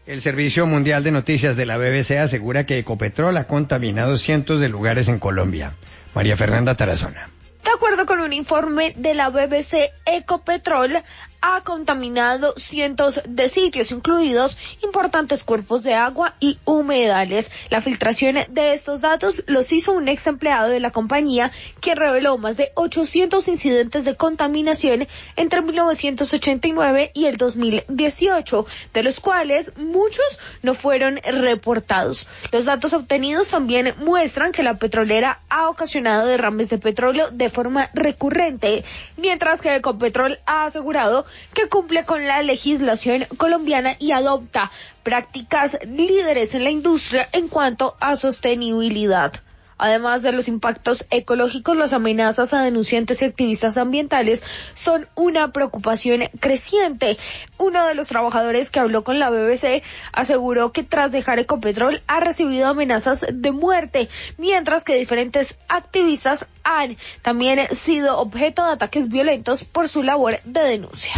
El Servicio Mundial de Noticias de la BBC asegura que Ecopetrol ha contaminado cientos de lugares en Colombia. María Fernanda Tarazona. De acuerdo con un informe de la BBC, Ecopetrol ha contaminado cientos de sitios, incluidos importantes cuerpos de agua y humedales. La filtración de estos datos los hizo un ex empleado de la compañía, que reveló más de 800 incidentes de contaminación entre 1989 y el 2018, de los cuales muchos no fueron reportados. Los datos obtenidos también muestran que la petrolera ha ocasionado derrames de petróleo de forma recurrente, mientras que Ecopetrol ha asegurado que cumple con la legislación colombiana y adopta prácticas líderes en la industria en cuanto a sostenibilidad. Además de los impactos ecológicos, las amenazas a denunciantes y activistas ambientales son una preocupación creciente. Uno de los trabajadores que habló con la BBC aseguró que tras dejar Ecopetrol ha recibido amenazas de muerte, mientras que diferentes activistas han también sido objeto de ataques violentos por su labor de denuncia.